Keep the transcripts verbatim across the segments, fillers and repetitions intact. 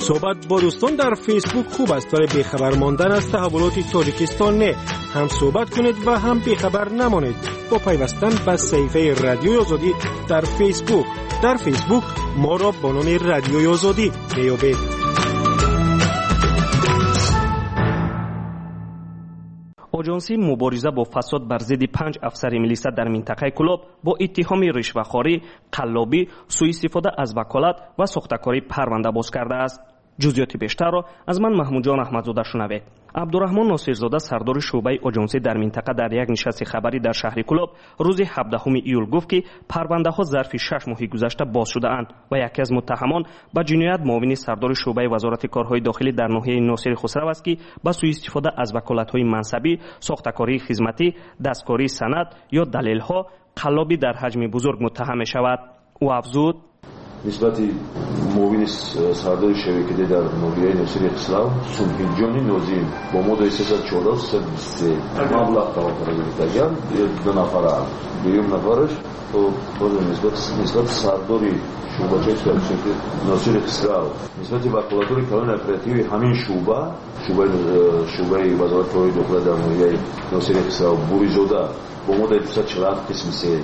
صحبت با دوستان در فیسبوک خوب است، ولی بیخبر ماندن از تحولات تاجیکستان نه. هم صحبت کنید و هم بیخبر نمانید با پیوستن به صفحه رادیوی آزادی در فیسبوک. در فیسبوک ما را با نام رادیوی آزادی بیابید. آژانسی مبارزه با فساد بر ضد پنج افسر میلیسا در منطقه کلاب با اتهام رشوه‌خواری، قلابی، سوء استفاده از وکالت و ساختکاری پرونده باز کرده است. جزئیات بیشتر را از من محمود جان احمدزاده شنوید. عبدالرحمن ناصرزاده سردار شعبه آژانسی در منطقه در یک نشست خبری در شهر کلاب روز هفدهم ایول گفت که پرونده ها ظرف شش ماه گذشته باز شده اند و یکی از متهمان به جنایت معاون سردار شعبه وزارت کارهای داخلی در ناحیه ناصر خسرو است که با سوء استفاده از وکالت های منصبی، ساختکاری خدمتی، دستکاری سند یا دلیل ها، قلابی در حجم بزرگ متهم می شود. او افزود: نسبت معاون سردار شبکه در ناحیه ناصر خسرو سلحجانی نازیم با ماده سیصد و چهارده سیصد و بیست و سه مبلغ توافق گرفتگان دو نفر دوم نفرش تو نسبت نسبت سردار شعبه شبکه ناصر خسرو نسبت وکالت‌های کلان اپراتیوی همین شعبه شعبه شعبه وزارت کارهای داخلی در ناحیه ناصر خسرو بوریزاده با ماده دویست و چهل و هفت قسم سه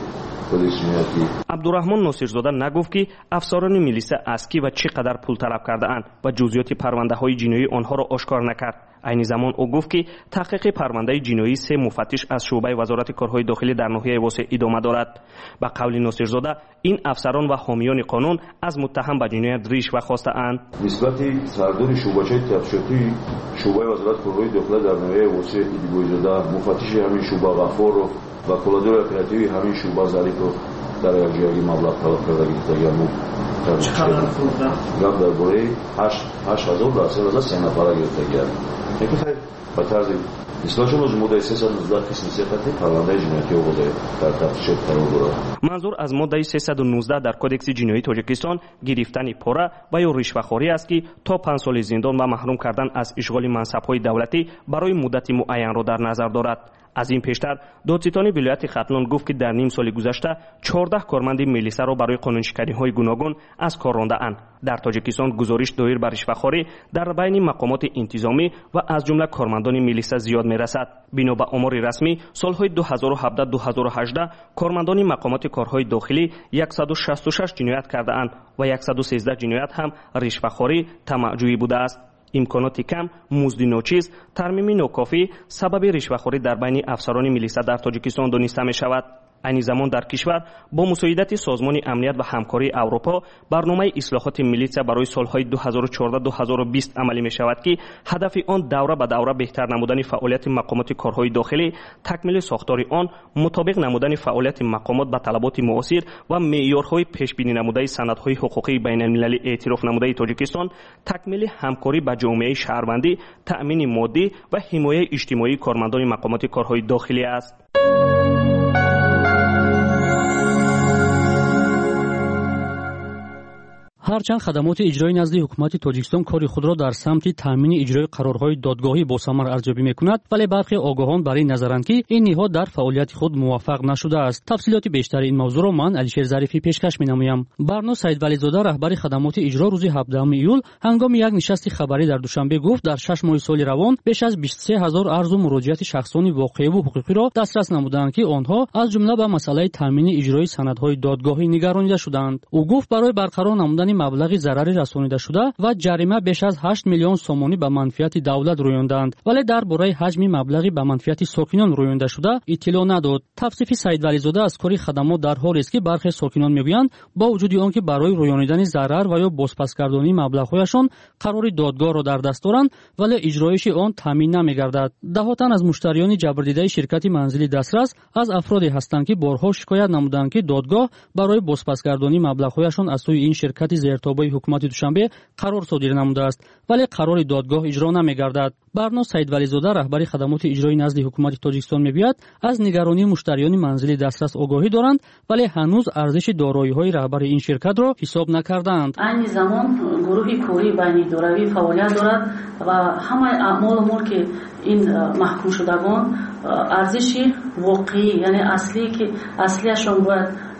عبدالرحمن ناصرزاده نگفت که افسران میلیسا از کی و چقدر پول طلب کرده اند و جزئیات پرونده های جنایی آنها را آشکار نکرد. عین زمان او گفت که تحقیق پرونده جنایی سه مفتش از شعبه وزارت کارهای داخلی در ناحیه واسع ادامه دارد. به قول ناصرزاده این افسران و حامیان قانون از متهم به جنایت رشوه خواسته اند. نسبت سردار شعبه تفتیشاتی شعبه وزارت کارهای داخلی در ناحیه واسع ادیبویزاده مفتش همین شعبه غفار و وکالت‌های اپراتیوی همین شعبه ظریف در یک جایی مبلغ طلب کرده گرفتگان چقدر فروختن؟ گفت درباره هشت هزار درصد از سه نفره گرفتگان. یکی خیلی به طرز اصلاحشون از ماده سیصد و نوزده قسم سه خطی پرونده جنایتی آغاز در تفتیشات قرار دارد. منظور از ماده سیصد و نوزده در کدکس جنایی تاجیکستان گرفتن پاره و یا رشوه‌خواری است که تا پنج سال زندان و محروم کردن از اشغال منصب‌های دولتی برای مدت معین را در نظر دارد. از این پیشتر دادستان ولایت ختلان گفت که در نیم سال گذشته چهارده کارمند میلیسا را برای قانونشکنی‌های گوناگون از کار رانده اند. در تاجیکستان گزارش دایر بر رشوه‌خواری در بین مقامات انتظامی و از جمله کارمندان میلیسا زیاد می‌رسد. بنا به آمار رسمی سال‌های دو هزار و هفده دو هزار و هجده کارمندان مقامات کارهای داخلی صد و شصت و شش جنایت کرده‌اند و صد و سیزده جنایت هم رشوه‌خواری طمع‌جویی بوده است. امکانات کم، مزد ناچیز، ترمیم ناکافی سبب رشوه‌خواری در بین افسران میلیسا در تاجیکستان دانسته می شود. این زمان در کشور با مساعدت سازمان امنیت و همکاری اروپا برنامه اصلاحات میلیسا برای سالهای دو هزار و چهارده دو هزار و بیست عملی می شود که هدف آن دوره به دوره بهتر نمودن فعالیت مقامات کارهای داخلی، تکمیل ساختار آن، مطابق نمودن فعالیت مقامات به طلبات معاصر و معیارهای پیش بینی نموده سندهای حقوقی بین المللی اعتراف نموده تاجیکستان، تکمیل همکاری با جامعه شهروندی، تأمین مادی و حمایت اجتماعی کارمندان مقامات کارهای داخلی است. هرچند خدمات اجرایی نزد حکومت تاجیکستان کار خود را در سمت تامین اجرای قرارهای دادگاهی با ثمر ارزیابی میکند، ولی برخی آگاهان برای نظرند که این نهاد در فعالیت خود موفق نشده است. تفصیلات بیشتر این موضوع را من علیشیر ظریفی پیشکش مینمایم. برنا سیدولی‌زاده رهبر خدمات اجرا روز هفدهم ایول هنگام یک نشست خبری در دوشنبه گفت در شش ماه سال روان بیش از بیست و سه هزار عرض و مراجعت شخصانی واقعی و حقوقی را دسترس نمودند که آنها از جمله به مسئله تامین اجرای سندهای دادگاهی نگرانیده شدند. او گفت برای برقرار نمودن مبلغ ضرری رسانیده شده و جریمه بیش از هشت میلیون سومانی به منفعت دولت رویاندند، ولی درباره حجم مبلغی به منفعت ساکنان رویانده شده اطلاع نداد. توصیف سیدولی‌زاده از کاری خدمات در حالی است که برخی ساکنان میگویند با وجود آنکه برای رویانیدن ضرر و یا بازپسگردانی مبلغ‌هایشان قرار دادگاه را در دست دارند، ولی اجرایش آن تامین نمی‌گردد. دهاتن از مشتریان جبردیده شرکت منزلی دسترس از افرادی هستند که بارها شکایت نمودند که دادگاه برای بازپسگردانی مبلغ‌هایشان از سوی این شرکت زیرتابه حکومت دوشنبه قرار صادر نموده است، ولی قرار دادگاه اجرا نمی‌گردد. برنا سیدولی‌زاده رهبر خدمات اجرایی نزد حکومت تاجیکستان میگوید از نگرانی مشتریان منزلی دسترس آگاهی دارند، ولی هنوز ارزش دارایی‌های رهبر این شرکت را حساب نکردند. این زمان گروهی کوری بین دوروی فعالیت دارد و همه اعمال امور که این محکوم شدگان ارزش واقعی یعنی اصلی که اصلیشون باید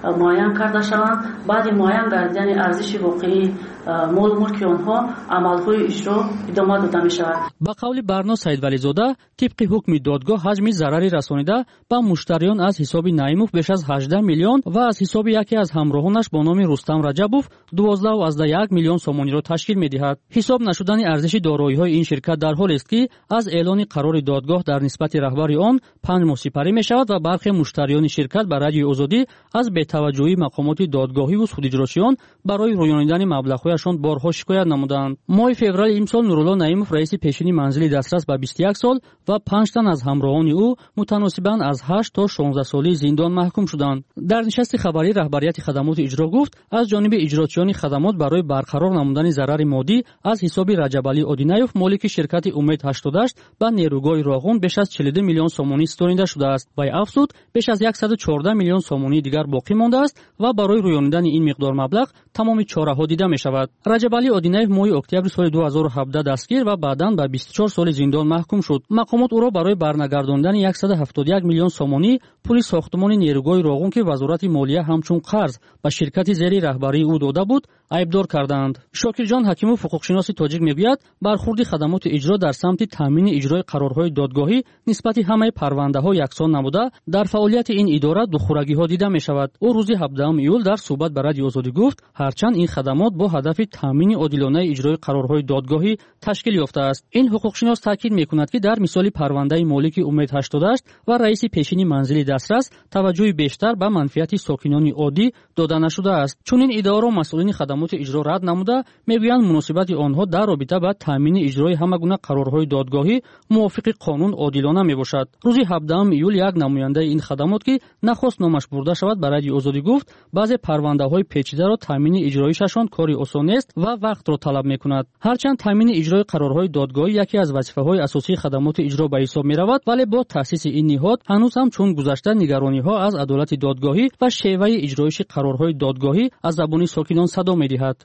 معین کرده شوند. بعد معین گردیدن ارزش واقعی مال و ملک آنها عملهای اجرا ادامه داده می شود. با قول برناس سیدولی‌زاده طبق حکم دادگاه حجم ضرری رسانیده به مشتریان از حساب نعیموف بیش از هجده میلیون و از حساب یکی از همراهانش با نام رستم رجبوف دوازده و یک میلیون سومانی را تشکیل می‌دهد. حساب نشدن ارزش دارایی‌های این شرکت در حالی است که از اعلان قرار دادگاه در نسبت رهبر آن پنج ماه سپری می‌شود و برخی مشتریان شرکت به رادیوی آزادی از بی‌توجهی مقامات دادگاهی و سوداجراییان برای رویانیدن مبلغ‌هایشان بارها شکایت نمودند. ماه فوریه امسال نورالله نعیموف رئیس پیشین منزل دسترس به بیست و یک سال و پنج تن از همراهان او متناسباً از هشت تا شانزده سالی زندان محکوم شدند. در نشست خبری رهبریت خدمات اجرا گفت از جانب اجراتچیان خدمات برای برقرار نمودن ضرر مادی از حساب رجبعلی آدینیوف مالک شرکت امید هشتاد و هشت به نیروگاه راغون بیش از چهل و دو میلیون سومانی ستانیده شده است و افزود بیش از صد و چهارده میلیون سومانی دیگر باقی مانده است و برای رویانیدن این مقدار مبلغ تمام چاره‌ها دیده می شود. رجبعلی آدینیوف ماه اکتبر سال دو هزار و هفده دستگیر و بعداً به بیست و چهار سال زندان محکوم شد. مقامات او را برای برنگرداندن صد و هفتاد و یک میلیون سومانی پول ساختمان نیروگاه راغون که وزارت مالیه همچون قرض به شرکت زیر رهبری او داده بود ایبدار کردند. شاکرجان حکیموف حقوقشناس تاجیک میگوید برخورد خدمات اجرا در سمت تامین اجرای قرارهای دادگاهی نسبت همه پرونده‌ها یکسان نبوده در فعالیت این اداره دخورگی‌ها دیده می‌شود. او روز هفدهم ایول در صحبت با رادیو آزادی گفت هرچند این خدمات با هدف تامین عادلانه اجرای قرارهای دادگاهی تشکیل یافته است. این حقوقشناس تاکید می‌کند که در مثال پرونده مالک امید هشتاد و هشت و رئیس پیشین منزل دسترس توجه بیشتر به منفعت ساکنان عادی داده نشده است. چون این اداره مسئولین خدمات اجرا رد نموده میگویند مناسبت آنها در رابطه با تامین اجرای همگونه قرارهای دادگاهی موافق قانون عادلانه میباشد. روز هفدهم ایول یک نماینده این خدمات که نخواست نامش برده شود به رادیو آزادی گفت بعضی پرونده‌های پیچیده را تامین اجرایشان کاری آسان است و وقت را طلب میکند. هرچند تامین اجرای قرارهای دادگاهی یکی از وظیفه‌های اساسی خدمات اجرا به حساب میرود ولی با تأسیس این نهاد هنوز هم چون گذشته نگرانی‌ها از عدالت دادگاهی و شیوه اجرایش قرارهای دادگاهی از زبان ساکنان صدا می‌دهد.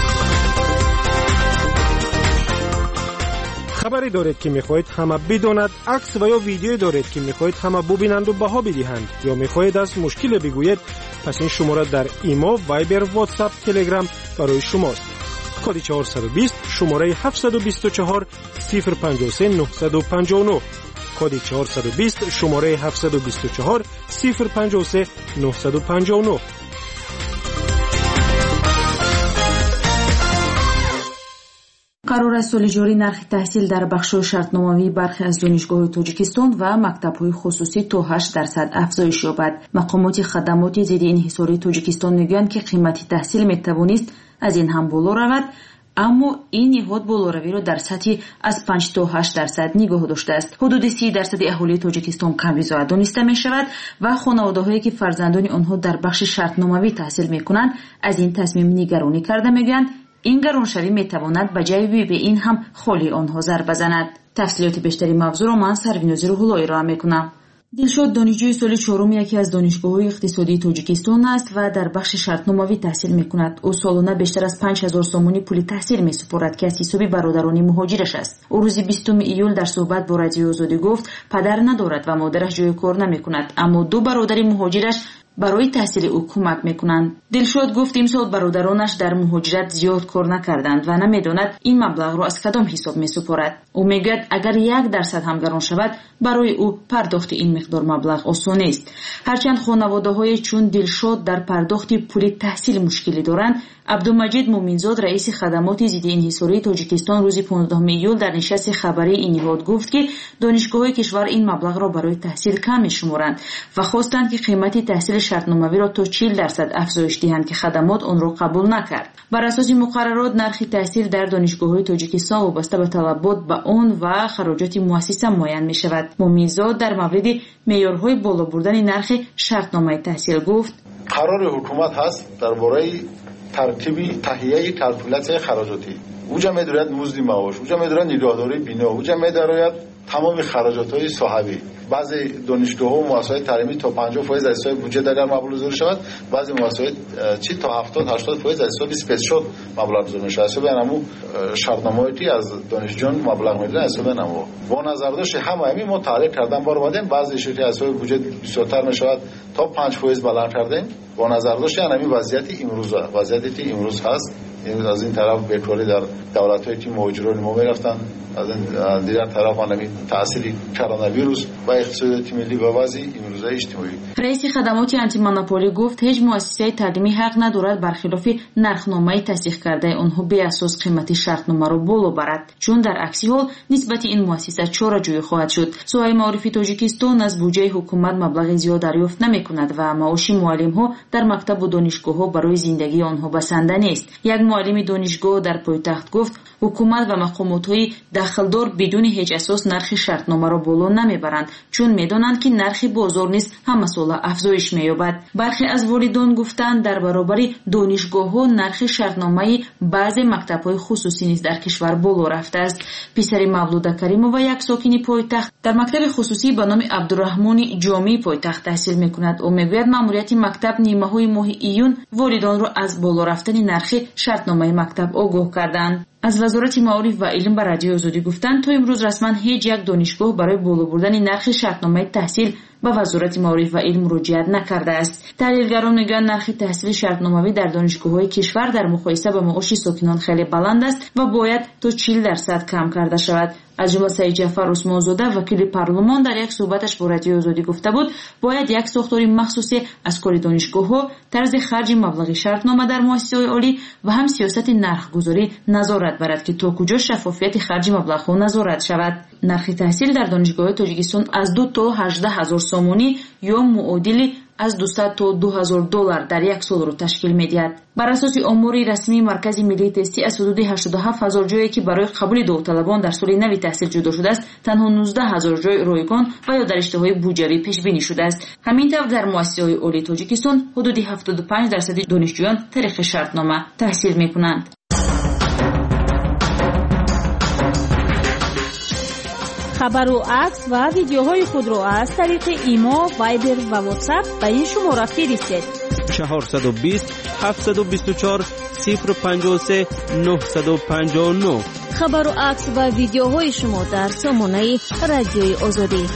خبری دارید که میخواهید همه بداند، عکس و یا ویدیو دارید که میخواهید همه ببینند و بها بدهند یا میخواهید از مشکل بگویید، پس این شماره در ایمو، وایبر، واتساپ، تلگرام برای شماست. کد چهارصد و بیست شماره هفتصد و بیست و چهار صفر پنجاه و سه نهصد و پنجاه و نه کد چهارصد و بیست شماره هفتصد و بیست و چهار صفر پنجاه و سه نهصد و پنجاه و نه. قرار است سال جاری نرخ تحصیل در بخش‌های شرطنامه‌ای برخی از دانشگاه‌های تاجیکستان و مکتب‌های خصوصی تا هشت درصد افزایش یابد. مقامات خدمات ضد انحصاری تاجیکستان می‌گویند که قیمت تحصیل می‌توانست از این هم بالا رود، اما این نهاد بالاروی را در سطح از پنج تا هشت درصد نگاه داشته است. حدود سی درصد اهالی تاجیکستان کم‌رضایت دانسته می‌شود و خانواده‌هایی که فرزندان آنها در بخش شرطنامه‌ای تحصیل می‌کنند از این تصمیم نگرانی کرده می‌گویند این گرانشوی میتواند به جای به این هم خالی آنها ضربه بزند. تفصیلات بیشتری موضوع را من سرویناز روح‌الله ارائه میکنم. دلشاد دانشجوی سال چهارم یکی از دانشگاه‌های اقتصادی تاجیکستان است و در بخش شرطنامه‌ای تحصیل میکند. او سالانه بیشتر از پنج هزار سومانی پول تحصیل میسپارد که از حساب برادران مهاجرش است. او روز بیستم ایول در صحبت با رادیو آزادی گفت پدر ندارد و مادرش جای کار نمیکند، اما دو برادر مهاجرش برای تحصیل او کمک میکنند. دلشاد گفت امسال برادرانش در مهاجرت زیاد کار نکردند و نمیداند این مبلغ را از کدام حساب میسپارد. او میگوید اگر یک درصد هم گران شود برای او پرداخت این مقدار مبلغ آسان است. هرچند خانواده‌های چون دلشاد در پرداخت پول تحصیل مشکلی دارند، عبدالمجید مومنزاد رئیس خدمات ضد انحصاری تاجیکستان روز پانزدهم ایول در نشست خبری این نهاد گفت که دانشگاه‌های کشور این مبلغ را برای تحصیل کم می‌شمارند و خواستند که قیمت تحصیل شرطنامه‌ای را تا چهل درصد افزایش دهند که خدمات آن را قبول نکرد. بر اساس مقررات نرخ تحصیل در دانشگاه‌های تاجیکستان وابسته به طلبات به آن و خراجات مؤسسه معین می‌شود. مومنزاد در مورد معیارهای بالا بردن نرخ شرطنامه تحصیل گفت قرار حکومت هست درباره ترتیبی تهیه کلکولیت خراجاتی. اوجا می‌دارد مزد معاش، اوجا می‌دارد نگهداری بنا، اوجا می‌دارد تمام خراجات‌های صاحبی. بعضی دانشگاه‌ها و مؤسسات تعلیمی تا پنجاه درصد از حساب بودجه در مبلغ گذاری شود، بعضی مؤسسات چی تا هفتاد هشتاد درصد از حساب اسپسیال مبلغ گذاری میشه. حساب نمو شرطنامه‌ای از دانشجویان مبلغ میدن حساب نمو. با نظر داشت همه همین ما تعلیق کردن بار بعدیم بعضی شرکت از حساب بودجه بیشتر میشود تا پنج درصد بلند کردیم. با نظر داشت همین وضعیت امروز وضعیت امروز هست. امروز از این طرف بیتوری در دولت‌های که مهاجران ما میرفتن، از این دیگر طرف همین تأثیر کرونا ویروس و اقتصادیات ملی و وضع امروزه اجتماعی. رئیس خدمات آنتی مونوپولی گفت هیچ مؤسسه تعلیمی حق ندارد برخلاف نرخنامه تصدیق کرده آنها به اساس قیمت شرطنامه را بالا برد، چون در عکس حال نسبت این مؤسسه چاره‌جویی خواهد شد. سوای معارفی تاجیکستان از بودجه حکومت مبلغ زیاد دریافت نمی‌کند و معاش معلم‌ها در مکتب و دانشگاه‌ها برای زندگی آنها بسنده نیست. یک معلم دانشگاه در پایتخت گفت حکومت و مقامات‌های دخلدار بدون هیچ اساس نرخ شرطنامه را بالا نمیبرند، چون میدانند که نرخ بازار نیز همه ساله افزایش می‌یابد. برخی از والدان گفتند در برابر دانشگاه‌ها نرخ شرطنامه بعضی مکتب‌های خصوصی نیز در کشور بالا رفته است. پسر مولوده کریمова یک ساکن پایتخت در مکتب خصوصی به نام عبدالرحمن جامی پایتخت تحصیل می‌کند. او میگوید ماموریت مکتب نیمه‌های ماه ایون والدان را از بالا رفتن نرخ شرطنامه مکتب آگاه کردند. از وزارت معارف و علم به رادیو آزادی گفتند تا امروز رسما هیچ یک دانشگاه برای بالا بردن نرخ شرطنامه تحصیل به وزارت معارف و علم مراجعت نکرده است. تحلیلگران میگویند نرخ تحصیل شرطنامه‌ای در دانشگاه‌های کشور در مقایسه با معاش ساکنان خیلی بلند است و باید تا چهل درصد کم کرده شود. از جمله سعید جعفر عثمانزاده وکیل پارلمان در یک صحبتش با رادیو آزادی گفته بود باید یک ساختار مخصوصی از کار دانشگاه‌ها، طرز خرج مبلغ شرطنامه در مؤسسه‌های عالی و هم سیاست نرخ‌گذاری نظارت برد که تا کجا شفافیت خرج مبلغ‌ها نظارت شود. نرخ تحصیل در دانشگاه تاجیکستان از دو تا هجده هزار سومونی یا معادل از دویست تا دو هزار دلار در یک سال را تشکیل می‌دهد. بر اساس آمار رسمی مرکز ملی تستی از حدود هشتاد و هفت هزار جایی که برای قبول داوطلبان در سال نو تحصیل جدا شده است، تنها نوزده هزار جای رایگان و یا در رشته‌های بودجه‌ای پیش بینی شده است. همین طور در مؤسسه‌های عالی تاجیکستان حدود هفتاد و پنج درصد دانشجویان طریق شرطنامه تحصیل می‌کنند. خبر و عکس و ویدیوهای خود را از طریق ایما، وایبر و واتساپ به این شماره فرستید. چهارصد و بیست هفتصد و بیست و چهار صفر پنجاه و سه نهصد و پنجاه و نه. خبر و عکس و ویدیوهای شما در سامانه رادیوی آزادی.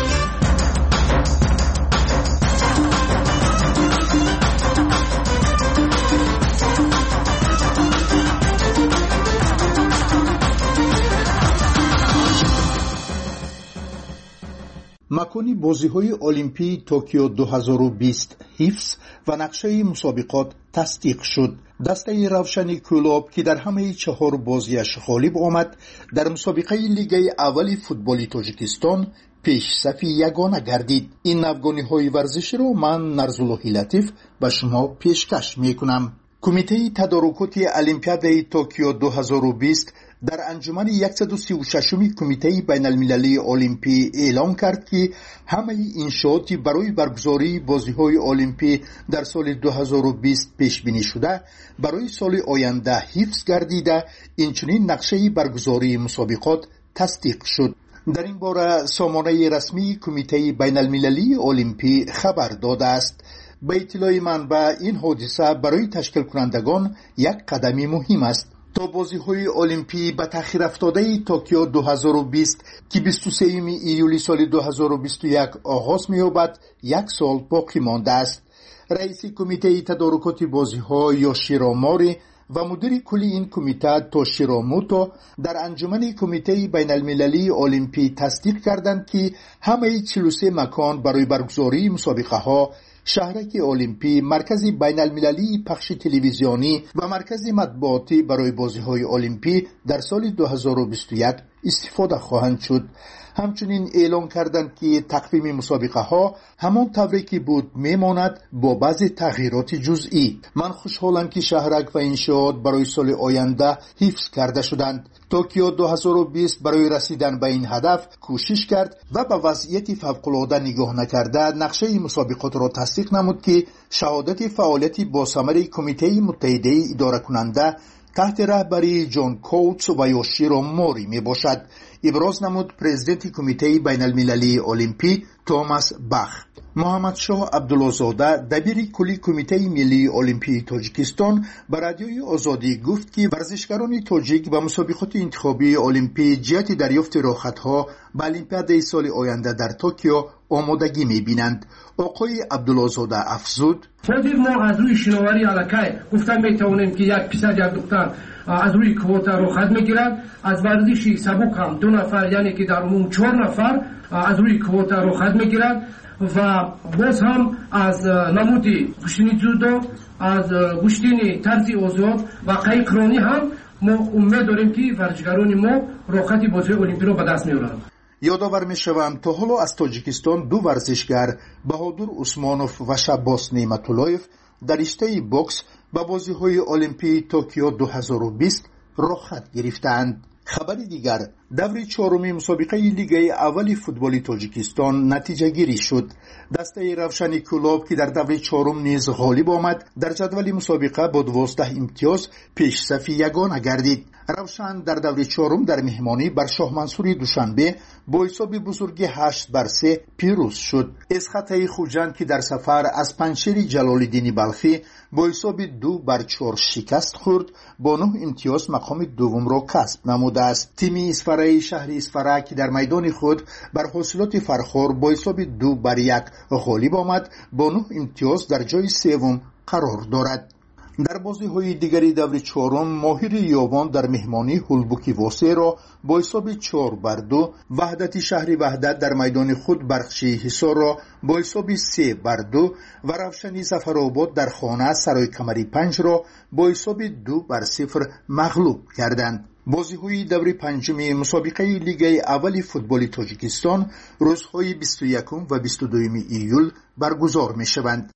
مکان بازی‌های المپی توکیو دو هزار و بیست حفظ و نقشه مسابقات تصدیق شد. دسته روشنی کلوب که در همه چهار بازیش غالب آمد در مسابقه لیگ اول فوتبال تاجیکستان پیش صفی یگانه گردید. این نوگانی‌های ورزشی را من نرزالله لطیف به شما پیشکش می‌کنم. کمیته تدارکات المپیاد توکیو دو هزار و بیست در انجمن صد و سی و شش کمیته بین المللی المپی اعلام کرد که همه انشاءاتی برای برگزاری بازی‌های المپی در سال دو هزار و بیست پیش بینی شده برای سال آینده حفظ گردیده، اینچنین نقشه برگزاری مسابقات تصدیق شد. در این باره سامانه رسمی کمیته بین المللی المپی خبر داده است. به اطلاع منبع این حادثه برای تشکیل کنندگان یک قدمی مهم است تا بازی‌های المپی به تأخیر افتاده توکیو دو هزار و بیست که بیست و سوم ایولی سال دو هزار و بیست و یک آغاز می‌یابد یک سال باقی مانده است. رئیس کمیته تدارکات بازی‌ها یوشیرو موری و مدیر کلی این کمیته توشیرو موتو در انجمن کمیته بین المللی المپی تصدیق کردند که همه چهل و سه مکان برای برگزاری مسابقه ها، شهرک المپی، مرکز بین المللی پخش تلویزیونی و مرکز مطبوعاتی برای بازی‌های المپی در سال دو هزار و بیست و یک استفاده خواهند شد. همچنین اعلام کردند که تقویم مسابقه ها همان طوری که بود میماند با بعضی تغییرات جزئی. من خوشحالم که شهرک و انشاءات برای سال آینده حفظ کرده شدند. توکیو دو هزار و بیست برای رسیدن به این هدف کوشش کرد و به وضعیت فوق‌العاده نگاه نکرده نقشه مسابقات را تصدیق نمود که شهادت فعالیت با ثمر کمیته متحده اداره کننده تحت رهبری جان کوتس و یوشیرو موری می باشد. ابراز نمود پرزیدنت کمیته بین المللی المپی توماس باخ. محمد شاه عبداللهزاده دبیر کلی کمیته ملی المپی تاجیکستان به رادیوی آزادی گفت که ورزشکاران تاجیک به مسابقات انتخابی المپی جهت دریافت راحت‌ها به المپیاد سال آینده در توکیو آمادگی می‌بینند. آقای عبداللهزاده افزود: خودی ما از روی شناوری علاقه گفتن میتوانیم که یک پسر یک دختر از روی کوتا راحت میگیرد، از ورزشی سبک هم دو نفر یعنی که در عموم چهار نفر از روی کوتا راحت میگیرد و باز هم از نمودی گشتنی جودو، از گشتنی طرزی آزاد و قایقرانی هم ما امید داریم که ورزشکاران ما راحت بازی المپی را به دست میارند. یادآور میشوم تا حالا از تاجیکستان دو ورزشگر بهادر عثمانوف و شباس نعمت‌اللهیف در رشته بوکس به بازی‌های المپی توکیو دو هزار و بیست راحت گرفتند. خبر دیگر، دور چهارم مسابقه لیگ اول فوتبال تاجیکستان نتیجه گیری شد. دسته روشن کلوب که در دور چهارم نیز غالب آمد در جدول مسابقه با دوازده امتیاز پیش صف یگانه گردید. روشن در دور چهارم در مهمانی بر شاه منصور دوشنبه با حساب بزرگ هشت بر سه پیروز شد. اسخطه خوجند که در سفر از پنجشیر جلال‌الدین بلخی با حساب دو بر چهار شکست خورد با نه امتیاز مقام دوم را کسب نموده است. تیم اسفرای شهر اسفرا که در میدان خود بر حاصلات فرخار با حساب دو بر یک غالب آمد با نه امتیاز در جای سوم قرار دارد. در بازی‌های دیگری دور چهارم ماهر یاوان در مهمانی هولبوکی واسه را با حساب چهار بر دو، وحدت شهر وحدت در میدان خود برخشی حصار را با حساب سه بر دو و روشنی ظفرآباد در خانه سرای کمری پنج را با حساب دو بر صفر مغلوب کردند. بازی‌های دور پنجم مسابقه لیگ اول فوتبال تاجیکستان روزهای بیست و یکم و بیست و دوم ایول برگزار می‌شوند.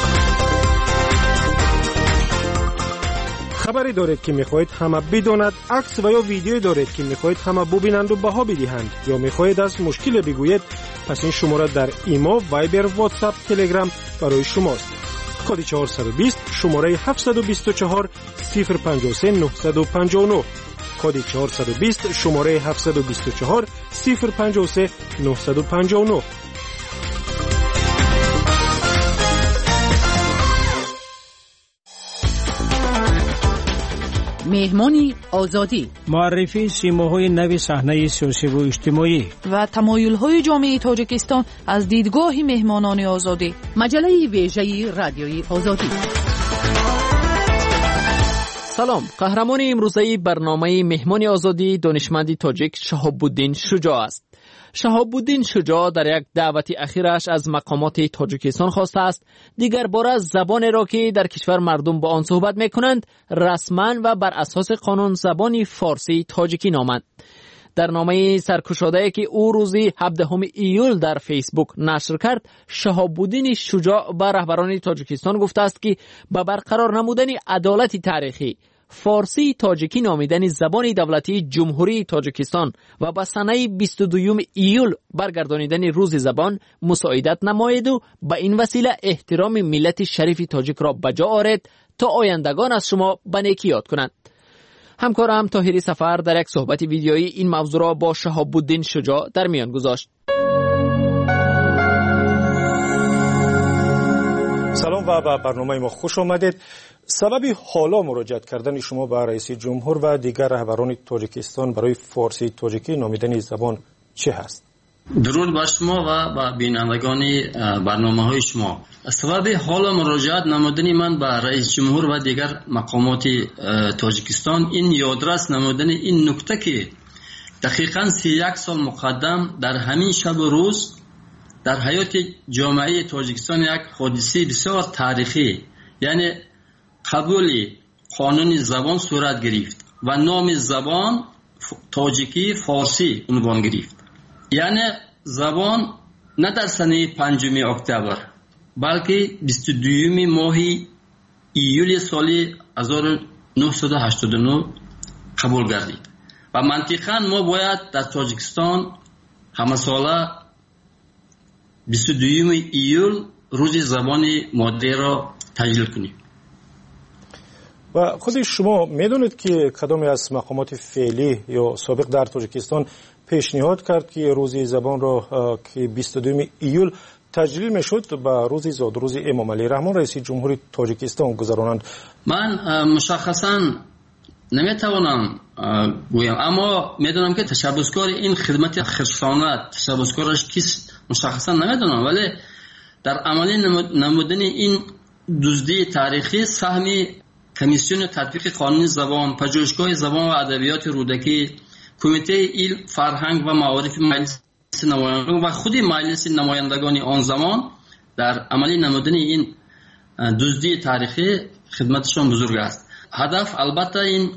خبری دارید که میخواهید همه بداند، عکس و یا ویدیویی دارید که میخواهید همه ببینند و بها بدهند، یا میخواهید از مشکل بگویید، پس این شماره در ایما، وایبر، واتساپ، تلگرام برای شماست. کد چهارصد و بیست شماره هفتصد و بیست و چهار صفر پنجاه و سه نهصد و پنجاه و نه. کد چهارصد و بیست شماره هفتصد و بیست و چهار صفر پنجاه و سه نهصد و پنجاه و نه. مهمانی آزادی، معرفی سیماهای نو صحنه سیاسی و اجتماعی و تمایل‌های جامعه تاجیکستان از دیدگاه مهمانان آزادی. مجله ویژه رادیوی آزادی. سلام، قهرمان امروزه برنامه مهمان آزادی دانشمند تاجیک شهاب الدین شجاع است. شهاب الدین شجاع در یک دعوت اخیرش از مقامات تاجیکستان خواسته است دیگر باره زبان را که در کشور مردم با آن صحبت میکنند رسما و بر اساس قانون زبان فارسی تاجیکی نامند. در نامه سرکشاده که او روزی هفدهم ایول در فیسبوک نشر کرد، شهاب الدین شجاع به رهبران تاجیکستان گفته است که به برقرار نمودن عدالت تاریخی فارسی تاجیکی نامیدن زبان دولتی جمهوری تاجیکستان و به سنه بیست و دوم ایول برگردانیدن روز زبان مساعدت نماید و به این وسیله احترام ملت شریف تاجیک را بجا آرد تا آیندگان از شما به نیکی یاد کنند. همکارم طاهری سفر در یک صحبت ویدیویی این موضوع را با شهاب الدین شجاع در میان گذاشت. سلام و به برنامه ما خوش آمدید. سبب حالا مراجعت کردن شما به رئیس جمهور و دیگر رهبران تاجیکستان برای فارسی تاجیکی نامیدن زبان چه هست؟ درود بر شما و به بینندگان برنامه های شما. سبب حالا مراجعت نمودن من به رئیس جمهور و دیگر مقامات تاجیکستان این یادرس نمودن این نکته که دقیقاً سی یک سال مقدم در همین شب و روز در حیات جامعه تاجیکستان یک حادثه بسیار تاریخی یعنی قبول قانون زبان صورت گرفت و نام زبان تاجیکی فارسی عنوان گرفت. یعنی زبان نه در سنه پنجم اکتبر بلکه بیست و دوم ماه ایول سال هزار و نهصد و هشتاد و نه قبول گردید و منطقاً ما باید در تاجیکستان همه ساله بیست و دوم ایول روز زبان مادری را تجلیل کنیم. و خود شما میدونید که کدام از مقامات فعلی یا سابق در تاجیکستان پیشنهاد کرد که روز زبان را که بیست و دوم ایول تجلیل میشد به روز زاد روز امام علی رحمان رئیس جمهوری تاجیکستان گذرانند؟ من مشخصا نمیتوانم گویم، اما میدونم که تشبسکار این خدمت خرسانت تشبسکارش کیست مشخصا نمیدونم، ولی در عملی نمودن این دزدی تاریخی سهمی کمیسیون تطبیق قانون زبان، پژوهشگاه زبان و ادبیات رودکی، کمیته علم، فرهنگ و معارف مجلس نمایندگان و خود مجلس نمایندگان آن زمان در عملی نمودن این دزدی تاریخی خدمتشان بزرگ است. هدف البته این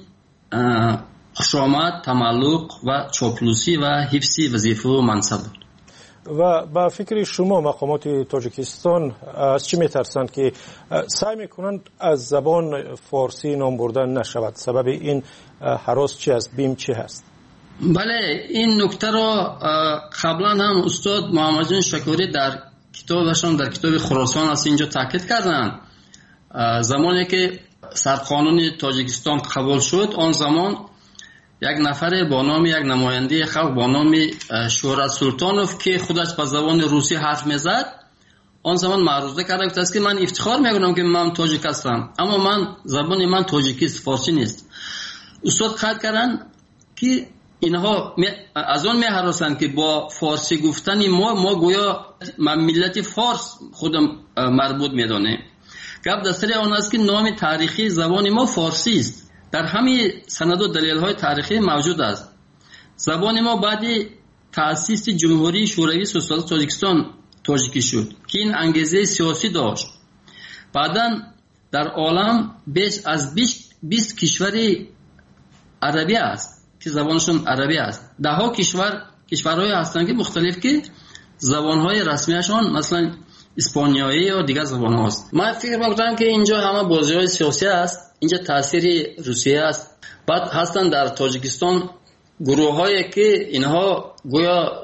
خوشامد، تملق و چاپلوسی و حفظ وظیفه و منصب بود. و با فکر شما مقامات تاجیکستان از چی میترسند که سعی میکنند از زبان فارسی نام بردن نشود؟ سبب این هراس چی است؟ بیم چی هست؟ بله، این نکته را قبلا هم استاد محمد جان شکوری در کتابشان در کتاب خراسان از اینجا تاکید کردند. زمانی که سرقانون تاجیکستان قبول شد، آن زمان یک نفر با نام یک نماینده خلق با نام شهرت سلطانوف که خودش به زبان روسی حرف میزد، آن زمان معروضه کرده بود است که من افتخار میکنم که من تاجیک هستم، اما من زبان من تاجیکی است، فارسی نیست. استاد قید کردن که اینها از آن میهراسند که با فارسی گفتن ما ما گویا ملت فارس خودم مربوط میدانه. گپ در سر آن است که نام تاریخی زبان ما فارسی است. در همه سند و دلیل های تاریخی موجود است. زبان ما بعد تأسیس جمهوری شوروی سوسیالیست تاجیکستان تاجیکی شد که این انگیزه سیاسی داشت. بعداً در عالم بیش از بیست کشور عربی است که زبانشون عربی است. ده ها کشور کشورهای هستند که مختلف که زبانهای رسمیشان مثلا اسپانیایی یا دیگر زبان هاست. من فکر میکنم که اینجا همه بازی های سیاسی است، اینجا تاثیر روسیه است. بعد هستن در تاجیکستان گروه هایی که اینها گویا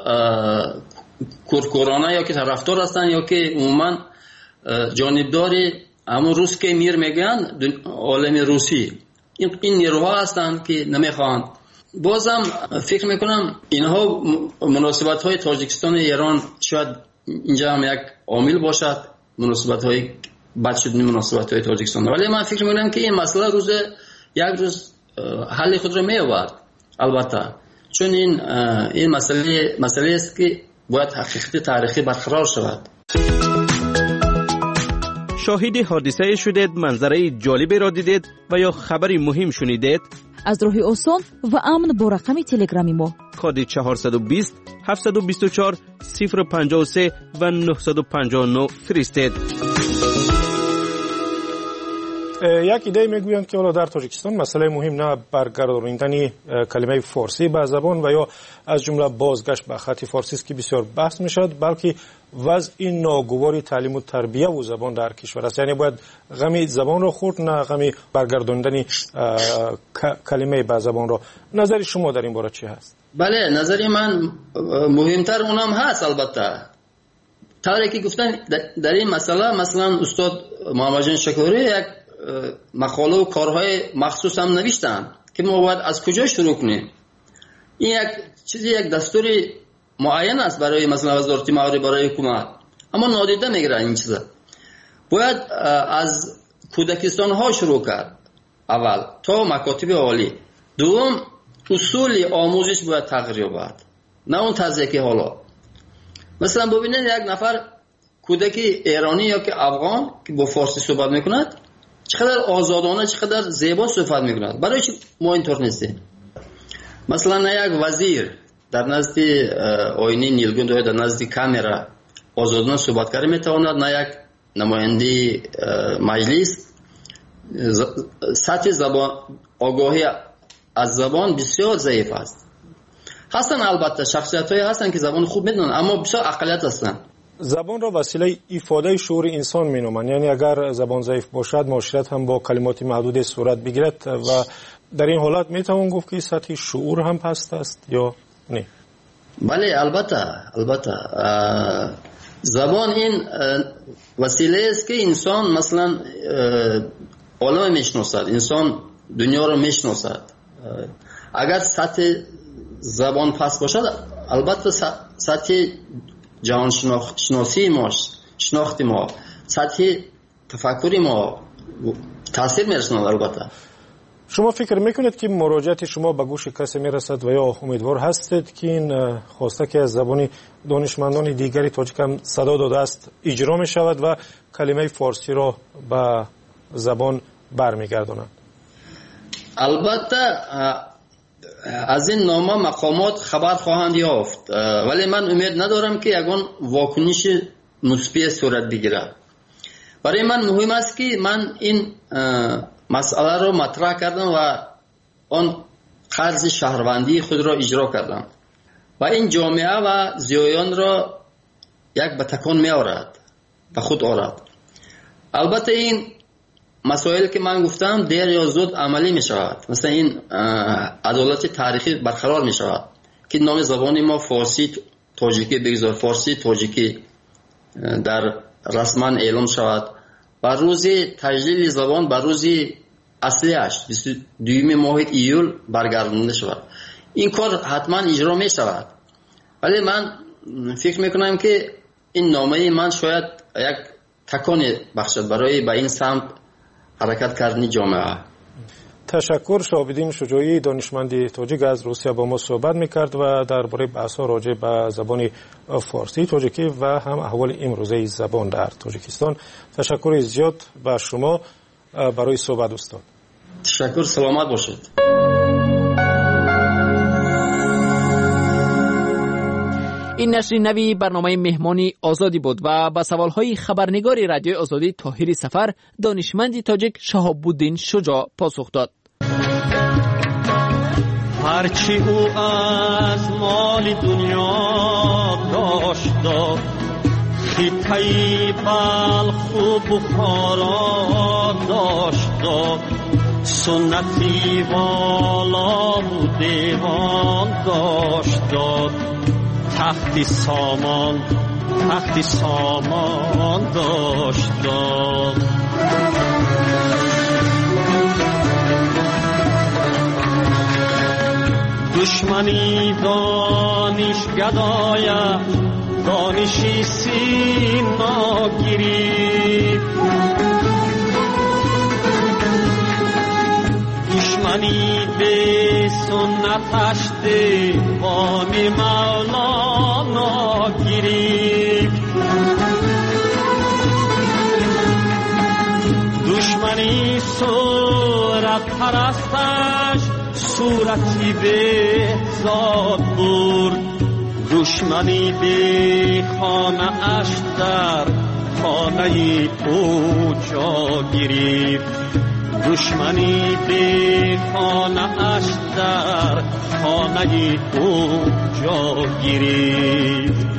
کورکورانه یا که طرفدار هستن یا که عموما جانبداری همون روس که میر میگن عالم روسی، این این نیروها هستن که نمیخوان. بازم فکر میکنم اینها مناسبت های تاجیکستان و ایران شاید اینجا هم یک عامل باشد، مناسبت های بد شدن مناسبت های تاجیکستان. ولی من فکر میکنم که این مسئله روز یک روز حل خود را می‌یابد البته، چون این این مسئله مسئله است که باید حقیقت تاریخی برقرار شود. شاهد حادثه شدید، منظره جالبی را دیدید و یا خبری مهم شنیدید؟ از راه آسان و امن با رقم تلگرامی ما کد چهارصد و بیست هفتصد و بیست و چهار صفر پنجاه و سه و نهصد و پنجاه و نه فرستید. یک ایده میگویند که حالا در تاجیکستان مسئله مهم نه برگرداندن کلمه فارسی به زبان و یا از جمله بازگشت به خط فارسی است که بسیار بحث میشد، بلکه وضع این ناگواری تعلیم و تربیه و زبان در کشور است. یعنی باید غمی زبان را خورد، نه غمی برگرداندن کلمه به زبان را. نظر شما در این باره چی هست؟ بله، نظر من مهمتر اونم هست. البته طوری که گفتن در این مسئله، مثلا استاد محمد جان شکوری یک مقاله و کارهای مخصوص هم نوشتن که ما باید از کجا شروع کنیم. این یک چیزی یک دستوری معین است برای مثلا وزارت معارف، برای حکومت، اما نادیده میگیرن این چیزا. باید از کودکستان ها شروع کرد اول تا مکاتب عالی. دوم اصول آموزش باید تغییر یابد، نه اون طرزی که حالا مثلا ببینید یک نفر کودک ایرانی یا که افغان که با فارسی صحبت میکند چقدر آزادانه، چقدر زیبا صحبت میکند. برای چی ما اینطور نیستیم؟ مثلا یک وزیر در نزد آینه نیلگون یا در نزد کامرا آزادانه صحبت کرده میتواند، نه یک نماینده مجلس. سطح زبان آگاهی از زبان بسیار ضعیف است. هستن البته شخصیت‌هایی هستن که زبان خوب میدونن، اما بسیار اقلیت هستن. زبان را وسیله ایفاده شعور انسان مینامند. یعنی اگر زبان ضعیف باشد، معاشرت هم با کلمات محدود صورت بگیرد و در این حالت میتوان گفت که سطح شعور هم پست است یا نه؟ بله، البته البته زبان این وسیله است که انسان مثلا عالم میشناسد، انسان دنیا رو میشناسد. اگر سطح زبان پس باشد البته سطح جهان شناسی ما، شناخت ما، سطح تفکری ما تاثیر میرساند. البته شما فکر میکنید که مراجعت شما به گوش کسی میرسد و یا امیدوار هستید که این خواسته که از زبان دانشمندان دیگری تاجیک هم صدا داده است اجرا می شود و کلمه فارسی را به زبان برمیگردانند؟ البته از این نامه مقامات خبر خواهند یافت، ولی من امید ندارم که یگان واکنش مثبت صورت بگیرد. برای من مهم است که من این مسئله را مطرح کردم و آن قرض شهروندی خود را اجرا کردم و این جامعه و زیایان را یک به تکان می آورد، به خود آورد. البته این مسائل که من گفتم دیر یا زود عملی می شود. مثلا این عدالت تاریخی برقرار می شود که نام زبان ما فارسی تاجیکی بگذار، فارسی تاجیکی در رسما اعلام شود و روز تجلیل زبان بر روز اصلیش بیست و دوم ماه ایول برگردانده شود. این کار حتما اجرا می شود، ولی من فکر می کنم که این نامه من شاید یک تکان بخشد برای به این سمت حرکت کردن جامعه. تشکر. شهاب‌الدین شجاعی دانشمند تاجیک از روسیه با ما صحبت میکرد و درباره بحث‌ها راجع به زبان فارسی تاجیکی و هم احوال امروزه زبان در تاجیکستان. تشکر زیاد به شما برای صحبت استاد. تشکر، سلامت باشید. این نشر نوی برنامه مهمانی آزادی بود و با سوالهای خبرنگار رادیو آزادی طاهر سفر دانشمند تاجیک شهاب‌الدین شجاع پاسخ داد. هرچی او از مال دنیا داشت داد، خطه‌ای بلخ و بخارا داشت داد، سنتی والا و دیوان داشت داد، تختی سامان تختی سامان داشت داد. دشمنی دانش گدایه دانشی سینا گیرید، دشمنی به سنتش دیوان مولانا گیرید، دشمنی صورت پرستش صورتی به ذات برد، دشمنی به خانه اش در خانه او جا گرفت، دشمنی به خانه اش در خانه او جا گرفت.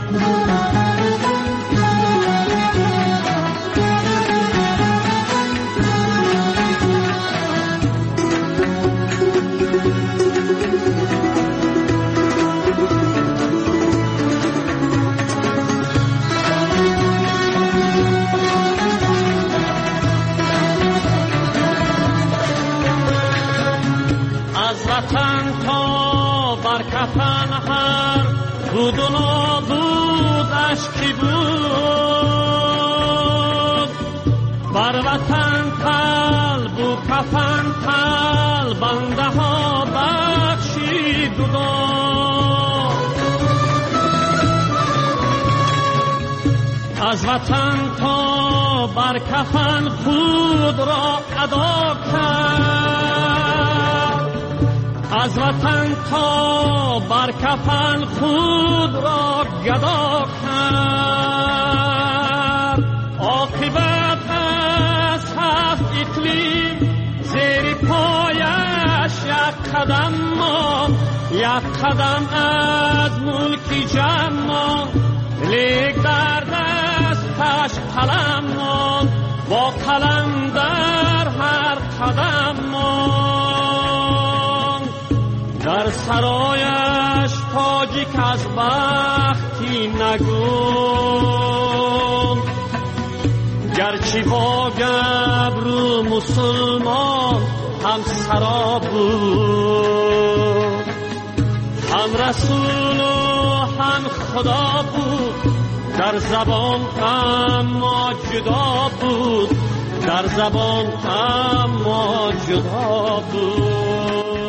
کفن هر بود و نابودش کی بود، بر وطن قلب و کفن قلبنده ها بخشید و داد، از وطن تا بر کفن خود را ادا کرد، از وطن تا بر کفن خود را گدا کرد، عاقبت از هفت اقلیم زیر پایش یک قدم ماند، یک قدم از ملکی جمع ماند، لیک در دستش قلم ماند، با قلم در هر قدم ماند، در سرایش تاجیک از بختی نگون، گرچه با گبر مسلمان هم سرا بود، هم رسول و هم خدا بود، در زبان اما جدا بود، در زبان اما جدا بود.